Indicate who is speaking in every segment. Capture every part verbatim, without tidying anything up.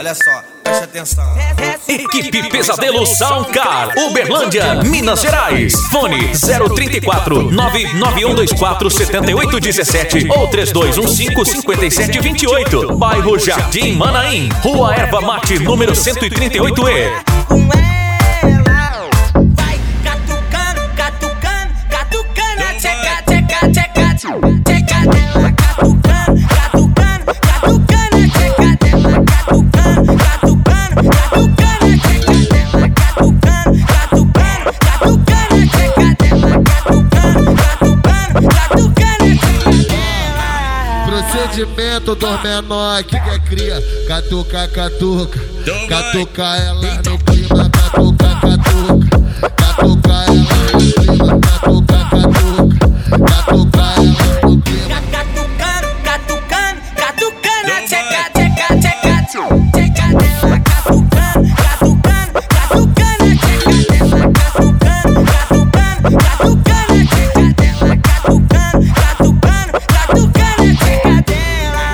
Speaker 1: Olha só, preste atenção.
Speaker 2: Equipe Pesadelo Soundcar, Uberlândia, Minas Gerais. Fone zero trinta e quatro, nove nove um dois quatro, sete oito um sete ou três dois um cinco, cinco sete dois oito. Bairro Jardim Manaim, Rua Erva Mate, número cento e trinta e oito E.
Speaker 3: Vai catucando, catucando, catucando, tcheca, tcheca, tcheca, tcheca dela, catucando, catucando, catucando, tcheca dela, catucando, catucando, catucando, tcheca dela, catucando, catucando, catucando, tcheca dela, catucando, catucando, catucando, tcheca dela.
Speaker 4: Procedimento dos menores que quer cria, catuca, catuca, catuca ela no clima, catuca, catuca, catuca ela no clima, catuca, catuca, catuca ela no clima.
Speaker 3: Catucando, catucando, catucando, tcheca, tcheca, tcheca, tcheca dela, catucando, catucando, catucando, tcheca dela, catucando, catucando, catucando, tcheca dela, catucando, catucando, catucando, tcheca dela.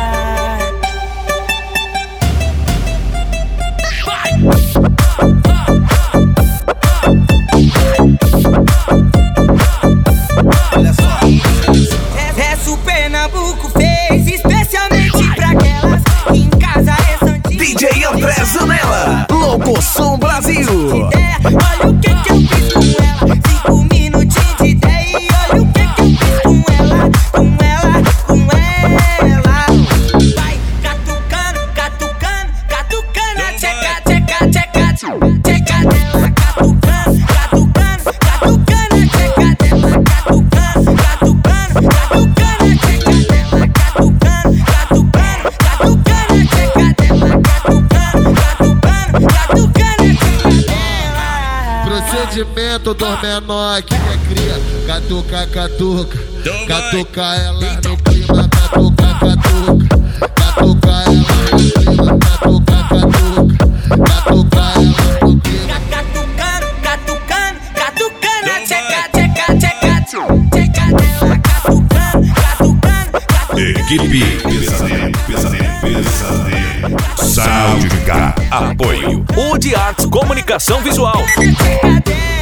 Speaker 1: Olha só.
Speaker 3: Essa o Pernambuco fez especialmente pra aquelas que em casa é santinho.
Speaker 2: D J André Zanella, Locoção Brasil.
Speaker 3: Ideia, olha o que que eu fiz com ela. Cinco minutinhos de ideia e olha o que que eu fiz com ela, com ela, com ela. Vai catucando, catucando, catucando, tcheca, tcheca, tcheca, tcheca dela, catucando, catucando, catucando, tcheca dela, catucando, catucando, catucando, tcheca dela, catucando, catucando, catucando, tcheca dela, catucando, catucando, catucando, tcheca dela.
Speaker 4: Procedimento dos menores que quer cria, catuca, catuca, catuca ela no clima, catuca, catuca, catuca ela no clima, catuca, catuca, catuca ela no clima.
Speaker 3: Catucando, catucando, catucando, tcheca, tcheca, tcheca, tcheca dela, catucando, catucando, catucando.
Speaker 5: Equipe Pesadelo, Pesadelo, Pesadelo. Soundcar.
Speaker 2: Apoio. U de Arts Comunicação Visual.
Speaker 3: Tcheca dela.